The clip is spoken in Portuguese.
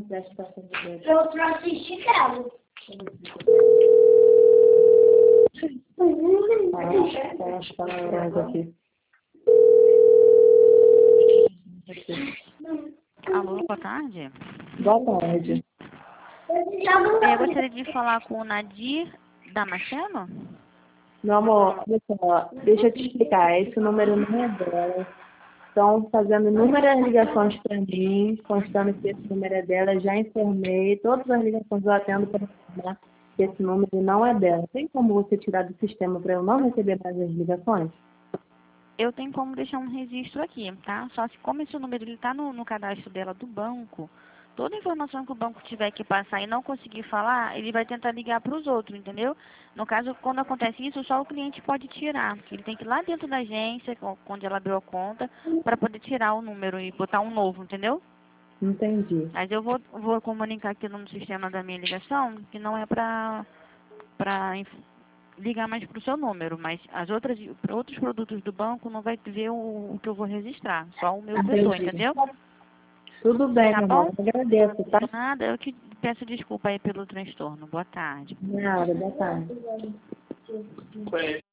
presta para atender. Eu trouxe esticado. Tem as palavras aqui. Alô, boa tarde. Boa tarde. Eu gostaria de falar com o Nadir Damasceno. Meu amor, olha só, deixa eu te explicar. Esse número não é dela. Estão fazendo inúmeras ligações para mim, constando que esse número é dela. Já informei, todas as ligações eu atendo para informar que esse número não é dela. Tem como você tirar do sistema para eu não receber mais as ligações? Eu tenho como deixar um registro aqui, tá? Só que como esse número ele está no cadastro dela do banco, toda informação que o banco tiver que passar e não conseguir falar, ele vai tentar ligar para os outros, entendeu? No caso, quando acontece isso, só o cliente pode tirar. Ele tem que ir lá dentro da agência, onde ela abriu a conta, para poder tirar o número e botar um novo, entendeu? Entendi. Mas eu vou comunicar aqui no sistema da minha ligação que não é para ligar mais para o seu número, mas outros produtos do banco não vai ver o que eu vou registrar, só o meu pessoa, Entendi. entendeu? Tudo bem, Tá meu bom? amor. Eu agradeço, tá? Nada, eu que peço desculpa aí pelo transtorno. Boa tarde. Nada, boa tarde.